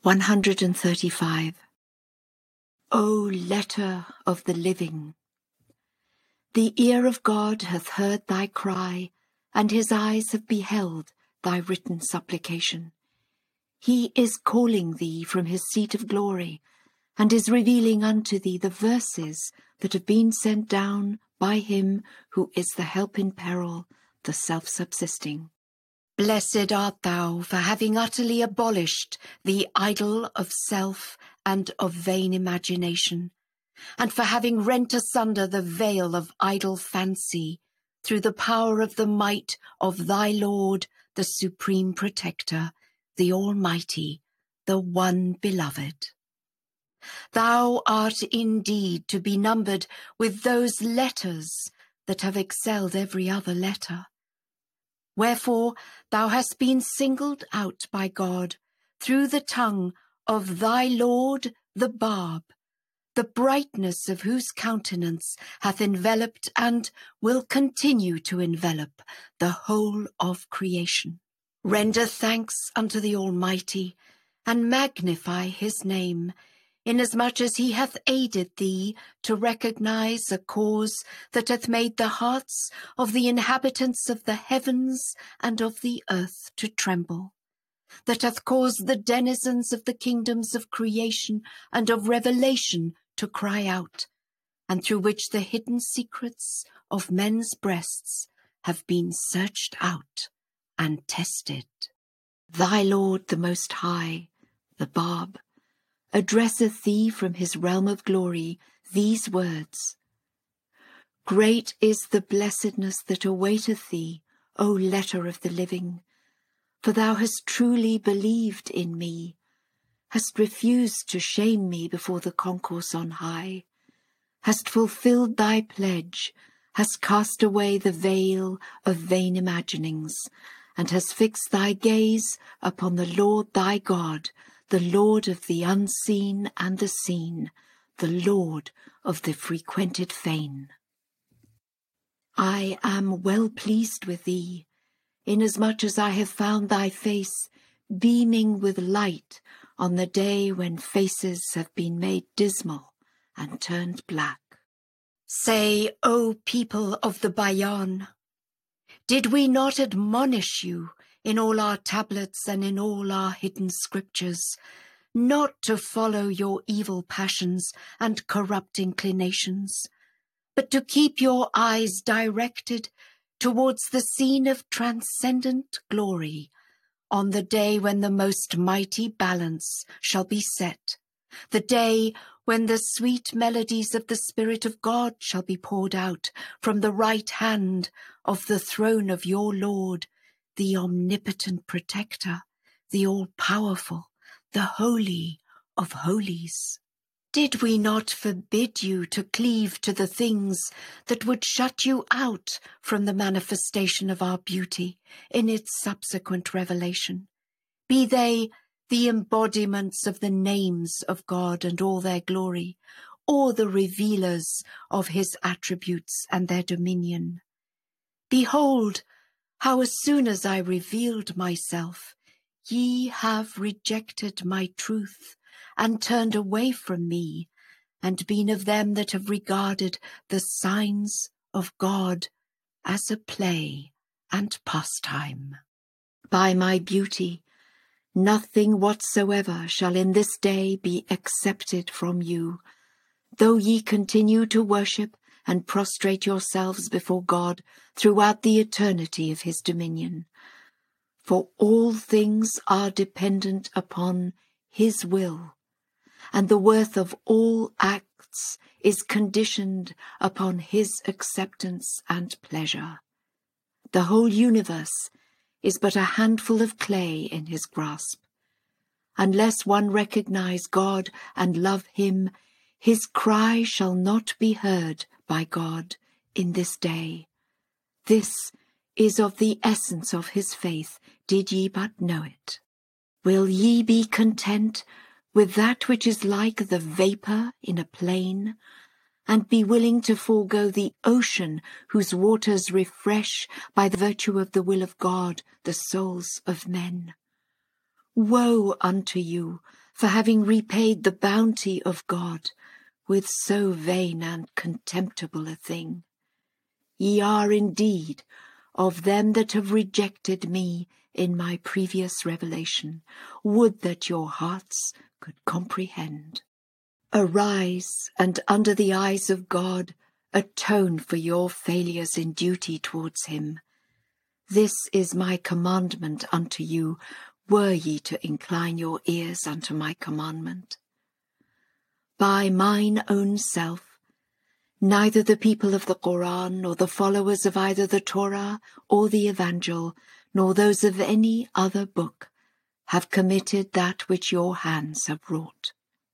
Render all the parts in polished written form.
135. O letter of the living! The ear of God hath heard thy cry, and his eyes have beheld thy written supplication. He is calling thee from his seat of glory, and is revealing unto thee the verses that have been sent down by him who is the help in peril, the self-subsisting. Blessed art thou for having utterly abolished the idol of self and of vain imagination, and for having rent asunder the veil of idle fancy through the power of the might of thy Lord, the Supreme Protector, the Almighty, the One Beloved. Thou art indeed to be numbered with those letters that have excelled every other letter. Wherefore thou hast been singled out by God through the tongue of thy Lord the Barb, the brightness of whose countenance hath enveloped and will continue to envelop the whole of creation. Render thanks unto the Almighty, and magnify his name, inasmuch as he hath aided thee to recognize a cause that hath made the hearts of the inhabitants of the heavens and of the earth to tremble, that hath caused the denizens of the kingdoms of creation and of revelation to cry out, and through which the hidden secrets of men's breasts have been searched out and tested. Thy Lord the Most High, the Barb, addresseth thee from his realm of glory these words: Great is the blessedness that awaiteth thee, O letter of the living, for thou hast truly believed in me, hast refused to shame me before the concourse on high, hast fulfilled thy pledge, hast cast away the veil of vain imaginings, and hast fixed thy gaze upon the Lord thy God, the Lord of the unseen and the seen, the Lord of the frequented fane. I am well pleased with thee, inasmuch as I have found thy face beaming with light on the day when faces have been made dismal and turned black. Say, O people of the Bayan, did we not admonish you in all our tablets and in all our hidden scriptures, not to follow your evil passions and corrupt inclinations, but to keep your eyes directed towards the scene of transcendent glory, on the day when the most mighty balance shall be set, the day when the sweet melodies of the Spirit of God shall be poured out from the right hand of the throne of your Lord, the omnipotent protector, the all-powerful, the holy of holies. Did we not forbid you to cleave to the things that would shut you out from the manifestation of our beauty in its subsequent revelation, be they the embodiments of the names of God and all their glory, or the revealers of his attributes and their dominion? Behold, how as soon as I revealed myself, ye have rejected my truth, and turned away from me, and been of them that have regarded the signs of God as a play and pastime. By my beauty, nothing whatsoever shall in this day be accepted from you, though ye continue to worship and prostrate yourselves before God throughout the eternity of his dominion. For all things are dependent upon his will, and the worth of all acts is conditioned upon his acceptance and pleasure. The whole universe is but a handful of clay in his grasp. Unless one recognize God and love him, his cry shall not be heard by God in this day. This is of the essence of his faith, did ye but know it. Will ye be content with that which is like the vapour in a plain, and be willing to forego the ocean whose waters refresh by the virtue of the will of God the souls of men? Woe unto you, for having repaid the bounty of God with so vain and contemptible a thing. Ye are indeed of them that have rejected me in my previous revelation. Would that your hearts could comprehend. Arise, and under the eyes of God, atone for your failures in duty towards him. This is my commandment unto you, were ye to incline your ears unto my commandment. By mine own self, neither the people of the Koran, nor the followers of either the Torah or the Evangel, nor those of any other book, have committed that which your hands have wrought.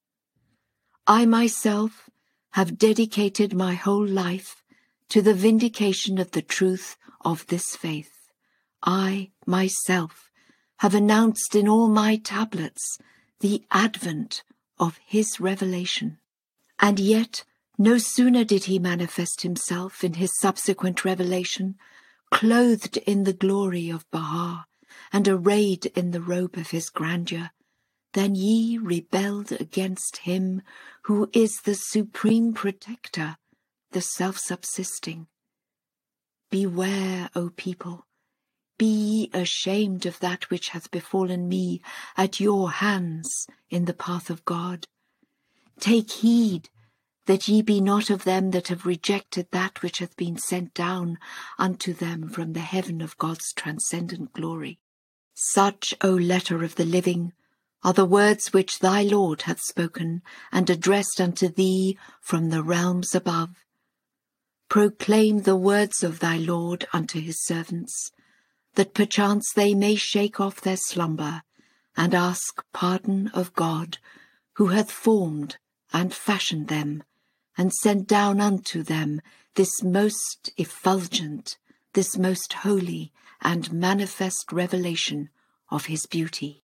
I myself have dedicated my whole life to the vindication of the truth of this faith. I myself have announced in all my tablets the advent of his revelation. And yet, no sooner did he manifest himself in his subsequent revelation, clothed in the glory of Baha, and arrayed in the robe of his grandeur, than ye rebelled against him who is the supreme protector, the self-subsisting. Beware, O people, be ye ashamed of that which hath befallen me at your hands in the path of God. Take heed that ye be not of them that have rejected that which hath been sent down unto them from the heaven of God's transcendent glory. Such, O letter of the living, are the words which thy Lord hath spoken and addressed unto thee from the realms above. Proclaim the words of thy Lord unto his servants, that perchance they may shake off their slumber, and ask pardon of God, who hath formed and fashioned them, and sent down unto them this most effulgent, this most holy and manifest revelation of his beauty.